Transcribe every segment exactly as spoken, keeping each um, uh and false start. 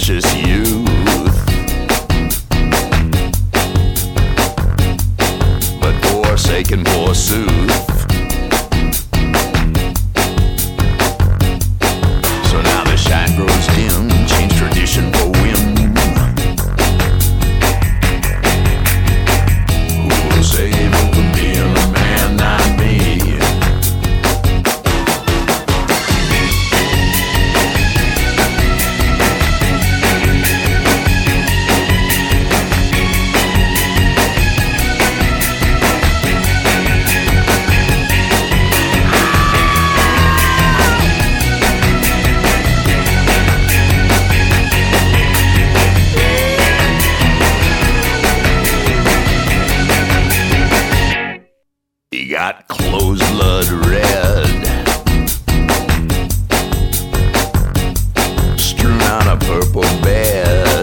precious youth. But forsaken forsooth. So now the shine grows dim, change tradition for whim. Who will save him from being a man, not me? He got clothes blood red, strewn on a purple bed.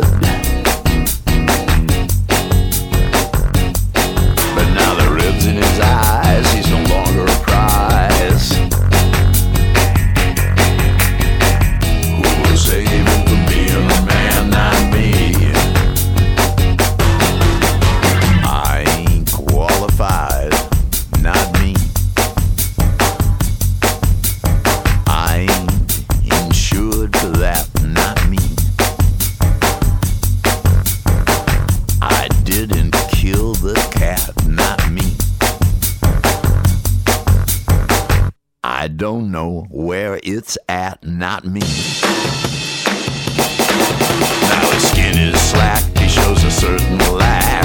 But now the ribs in his eyes, he's no longer a prize. Who will save him from being a man, not me? I ain't qualified. Not me. I ain't insured for that, not me. I didn't kill the cat, not me. I don't know where it's at, not me. Now his skin is slack, he shows a certain lack.